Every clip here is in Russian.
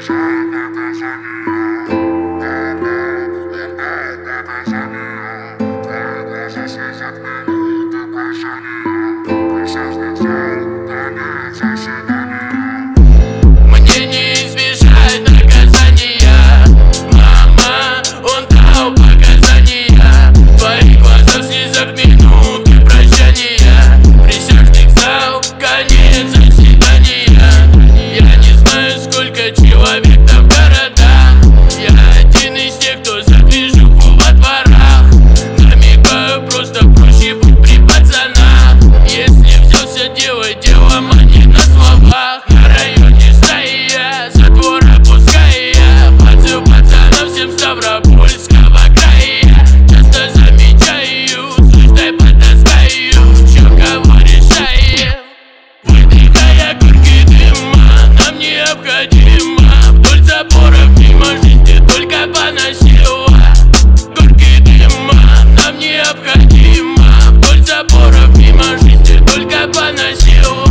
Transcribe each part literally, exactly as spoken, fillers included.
Мне не избежать наказания. Мама, он дал показания. В твоих глазах слезах минуты прощания. Присяжных зал, конец заседания. Я не знаю, сколько человек там в городах. Я один из тех, кто за движуху во дворах. Намекаю, просто проще быть при пацанах. Если взялся делать дело, а не на словах. На районе стаи я, затвора пускай я. Подзыл пацанов всем Ставропольского края. Часто замечаю, суть дай потаскаю. Чё кого решаем? Выдыхая горький дыма, нам необходимо. Вдоль заборов мимо жизни только поносила. Горький дыма, нам необходимо. Вдоль заборов мимо жизни только поносила.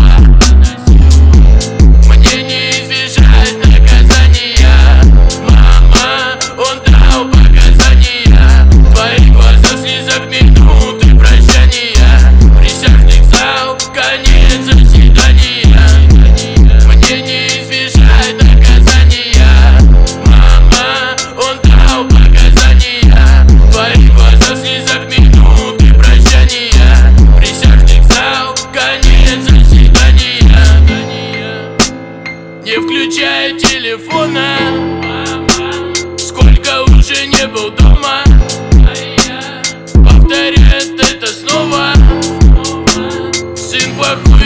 Мне не избежать наказания. Мама, он дал показания. В твоих глазах слезах минуты прощания. Присяжных зал, конец заседания. Мне не избежать наказания. Мама, он дал показания. В твоих глазах слезах минуты прощания. Присяжных зал, конец заседания. Не включая телефона, сколько уже не был дома. Повторяет это снова. Сын плохой.